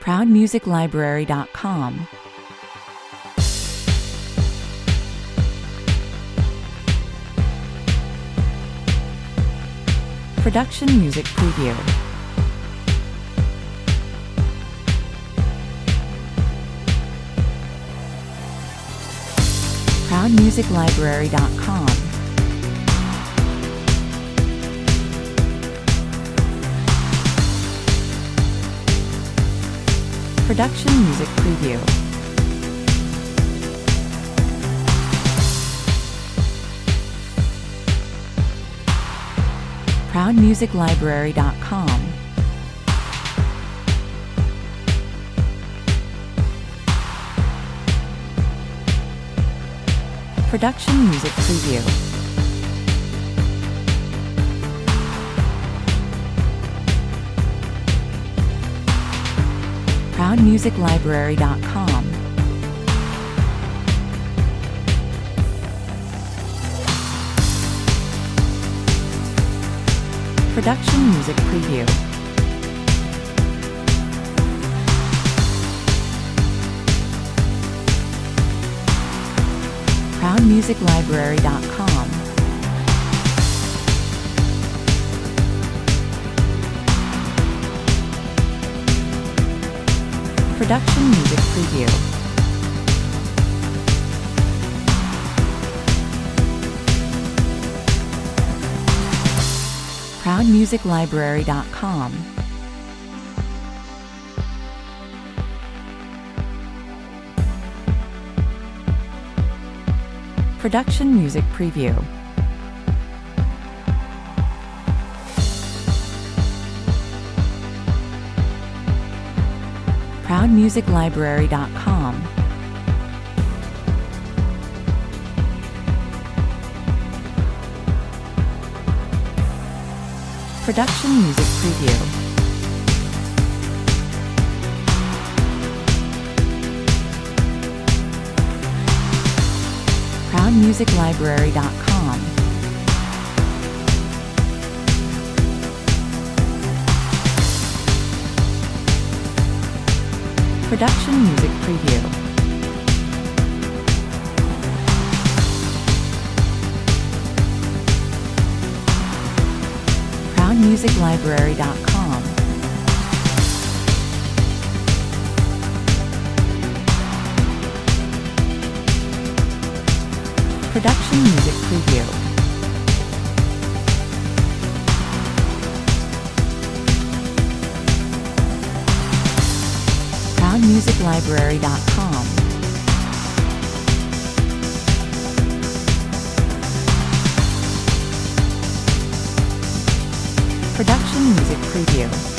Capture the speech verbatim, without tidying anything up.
proud music library dot com. Production Music Preview. proud music library dot com. Production Music Preview. proud music library dot com. Production Music Preview. proud music library dot com. Production Music Preview. proud music library dot com. Production Music Preview. proud music library dot com. Production Music Preview. proud music library dot com. Production Music Preview. proud music library dot com. Production Music Preview. proud music library dot com. Production Music Preview. proud music library dot com. Production Music Preview.